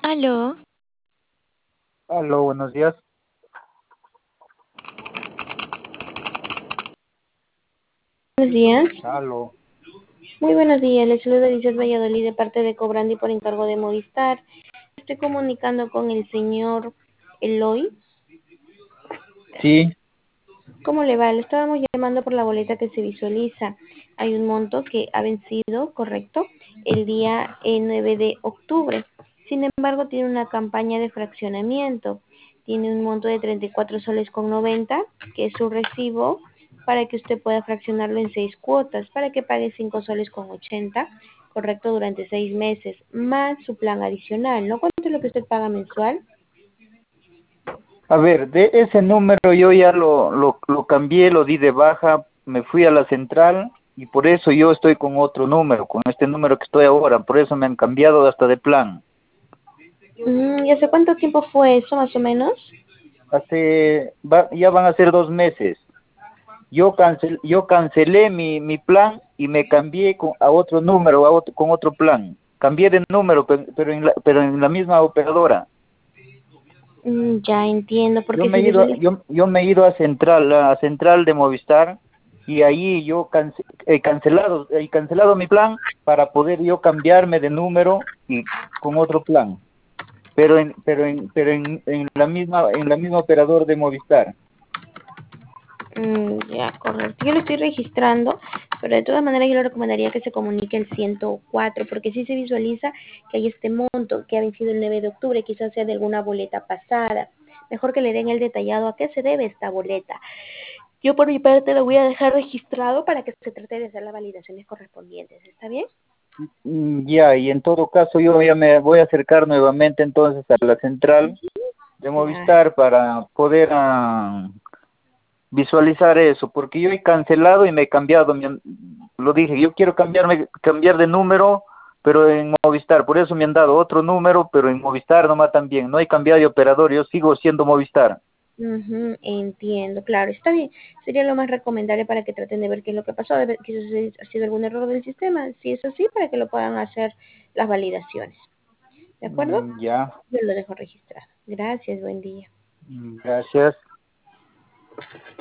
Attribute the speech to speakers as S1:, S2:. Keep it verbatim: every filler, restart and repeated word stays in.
S1: Aló,
S2: Aló, buenos días.
S1: buenos días.
S2: Aló.
S1: Muy buenos días, les saluda Lizeth Valladolid de parte de Cobrandi por encargo de Movistar. Estoy comunicando con el señor Eloy.
S2: Sí,
S1: ¿Cómo le va? Le estábamos llamando por la boleta que se visualiza. Hay un monto que ha vencido, correcto, el día eh, nueve de octubre. Sin embargo, tiene una campaña de fraccionamiento. Tiene un monto de treinta y cuatro soles con noventa, que es su recibo, para que usted pueda fraccionarlo en seis cuotas, para que pague cinco soles con ochenta, correcto, durante seis meses, más su plan adicional, ¿no? ¿Cuánto es lo que usted paga mensual?
S2: a ver, de ese número yo ya lo, lo, lo cambié, lo di de baja, me fui a la central y por eso yo estoy con otro número, con este número que estoy ahora, por eso me han cambiado hasta de plan.
S1: Mm, ¿y hace cuánto tiempo fue eso, más o menos?
S2: Hace, va, ya van a ser dos meses. Yo cancel, yo cancelé mi, mi plan y me cambié con, a otro número, a otro, con otro plan. Cambié de número, pe- pero en la, pero en la misma operadora.
S1: Mm, ya entiendo,
S2: Yo
S1: porque
S2: me
S1: si
S2: he ido,
S1: visualiza.
S2: yo, yo me he ido a Central, a Central de Movistar, y ahí yo cance- he cancelado, he cancelado mi plan para poder yo cambiarme de número y con otro plan, pero en, pero en, pero en, en la misma, en la misma operador de Movistar.
S1: Mm, ya, correcto. Yo lo estoy registrando, pero de todas maneras yo le recomendaría que se comunique el ciento cuatro, porque sí se visualiza que hay este monto que ha vencido el nueve de octubre, quizás sea de alguna boleta pasada. Mejor que le den el detallado a qué se debe esta boleta. Yo por mi parte lo voy a dejar registrado para que se trate de hacer las validaciones correspondientes. ¿Está bien?
S2: Mm, Ya, y en todo caso yo ya me voy a acercar nuevamente entonces a la central de
S1: Claro.
S2: Movistar para poder ah, visualizar eso, porque yo he cancelado y me he cambiado, me han- lo dije, yo quiero cambiarme, cambiar de número, pero en Movistar, por eso me han dado otro número, pero en Movistar nomás también, no he cambiado de operador, yo sigo siendo Movistar.
S1: Ujú, entiendo, claro, está bien. Sería lo más recomendable para que traten de ver qué es lo que pasó, de ver quizás ha sido algún error del sistema. Si es así, para que lo puedan hacer las validaciones. ¿De acuerdo?
S2: Mm, ya,
S1: Yo lo dejo registrado. Gracias, buen día.
S2: mm, gracias.